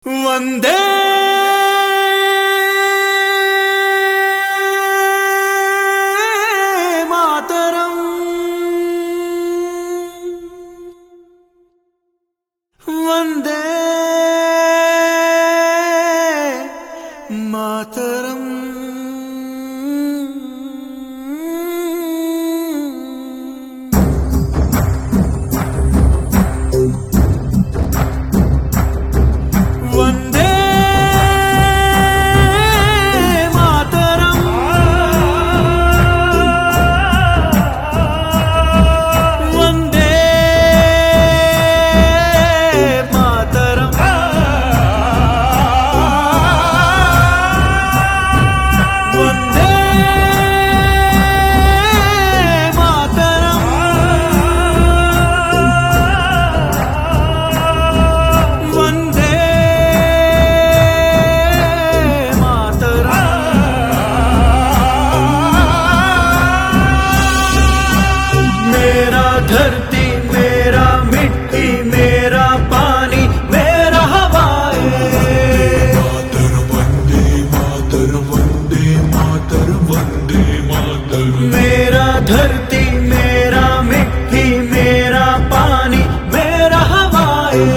వందే మాతరం వందే మాతరం వందే మాతరం వందే మాతరం వందే మాతరం వందే मेरा धरती मेरा मिट्टी मेरा पानी मेरा हवाएं मेरा धरती मेरा मिट्टी मेरा पानी मेरा हवाएं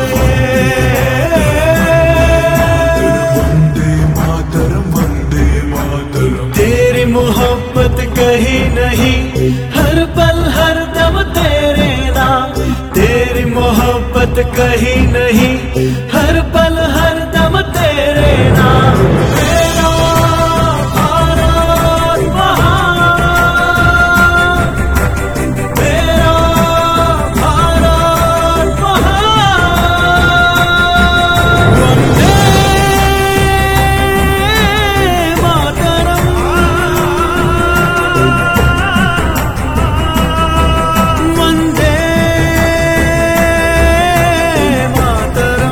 तेरी मोहब्बत कहीं नहीं हर पल हर दम तेरे नाम तेरी मोहब्बत कहीं नहीं हर पल हर दम तेरे नाम मेरा भारत महान मेरा भारत महान वंदे मातरम वंदे मातरम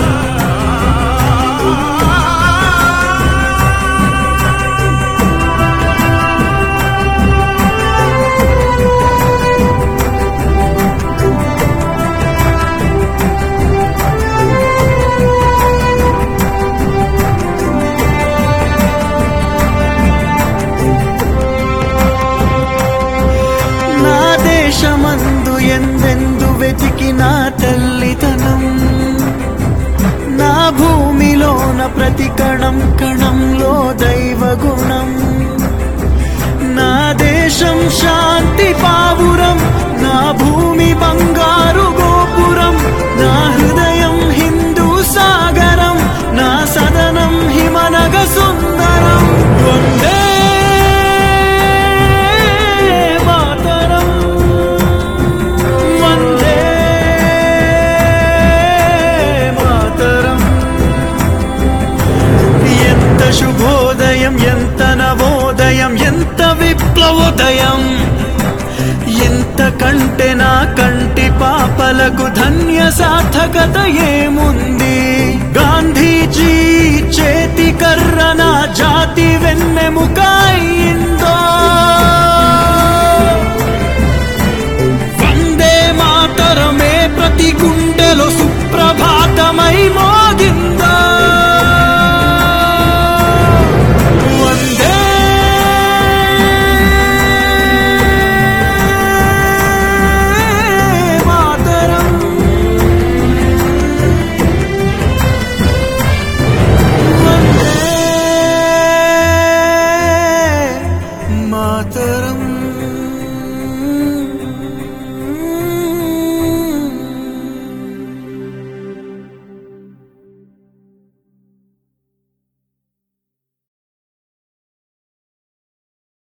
నా దేశమందు ఎందెందు వెతికినా తల్లితనం నా భూమిలోన ప్రతి కణం కణంలో దైవ గుణం నా దేశం శాంతి పావురం నా భూమి బంగారు గోపురం నా హృదయం హిందూ సాగరం నా సదనం హిమనగ సుందరం వందే మాతరం వందే మాతరం ఎంత శుభోదయం ఎంత నవోదయం ఎంత విప్లవోదయం ఎంత కంటే నా కంటి పాపలకు ధన్య సార్థకత ఏముంది గాంధీజీ చేతి కర్ర నా జాతి వెన్నెముకాయి